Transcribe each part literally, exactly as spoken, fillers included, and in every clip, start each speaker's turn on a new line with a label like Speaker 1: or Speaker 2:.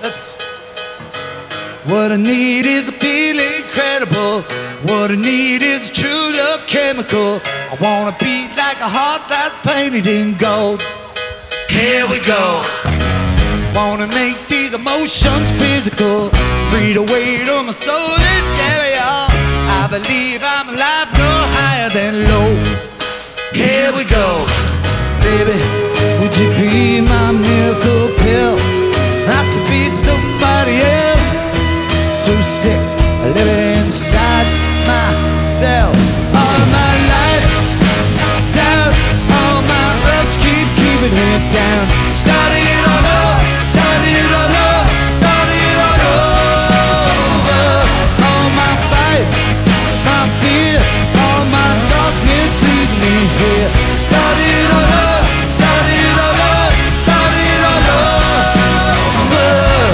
Speaker 1: That's what I need is a feeling incredible. What I need is a true love chemical. I wanna beat like a heart that's painted in gold. Here we go. Wanna make these emotions physical. Free to weight on my soul and carry on. I believe I'm alive, no higher than low. Here we go. Baby, would you be my miracle pill? I could be somebody else. So sick of living inside myself. All my life down, all my ups keep keeping me down. Start it all up, start it all up, start it all over. All my fight, my fear, all my darkness lead me here. Start it all up, start it all up, start it all over.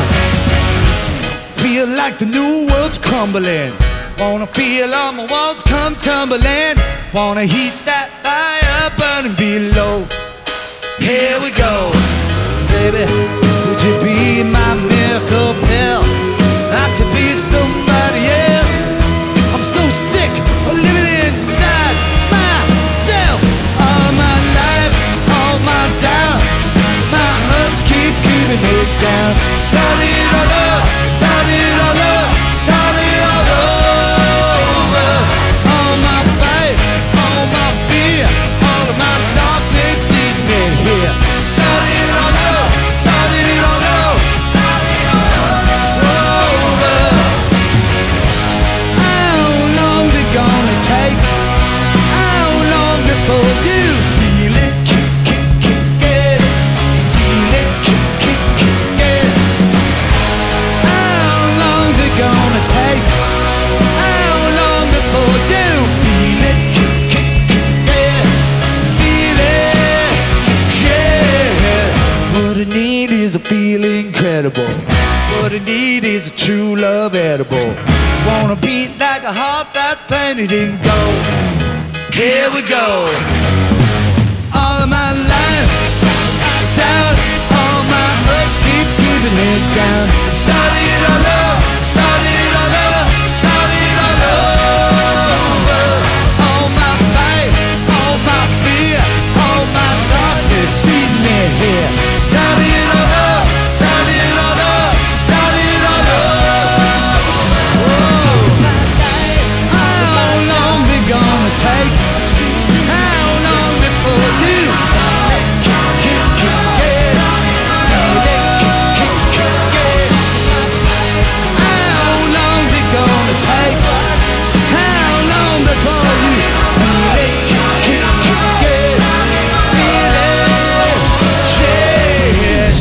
Speaker 1: Feel like the new world's crumbling. Wanna feel all my walls come tumbling. Wanna heat that fire burning below. Here we go. Baby, would you be my miracle pill? I could be somebody else. I'm so sick of living inside myself. All my life, all my doubt, my ups keep keeping me down. Start it all up, start it all up, start it all over. All my fight, all my fear, all of my darkness lead me here. Start it all up, start it all up, start it all over. How long's it gonna take? How long before you feel it kick, kick, kick it? Feel it kick, kick, kick it? How long's it gonna take? How long before you feel it kick, kick, kick it? Feel it, yeah. What I need is a feeling incredible. What I need is a true love edible. Wanna beat like a heart that's painted in gold. Here we go. All of my life down, all my ups keep keeping it down. Start it all up, start it all up, start it all over. All my fight, all my fear, all my darkness lead me here. Start it all up, start it all up, start it all over. How long's it gonna take? How long before you kick, kick, kick it? Feel it kick, kick, kick it? How long's it gonna take? How long before you feel it kick, kick, kick it? Feel it, yes.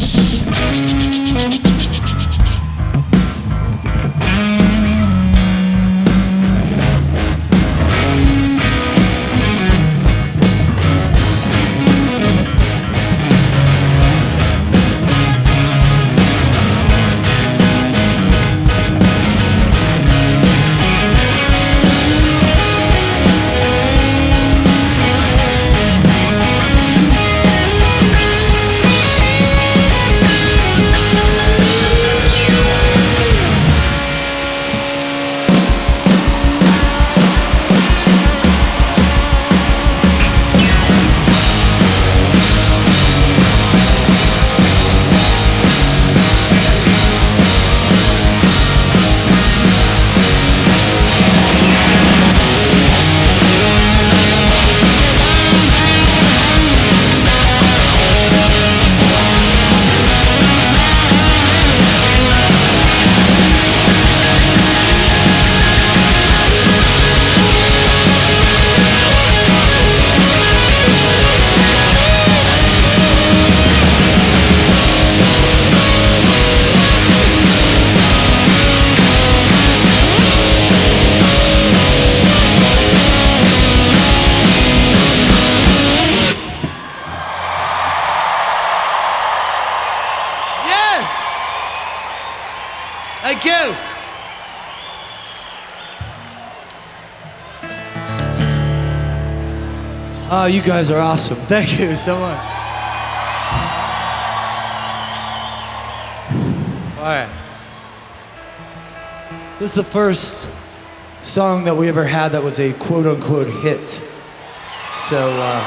Speaker 1: Thank you. Oh, you guys are awesome. Thank you so much. All right. This is the first song that we ever had that was a quote-unquote hit. So, uh,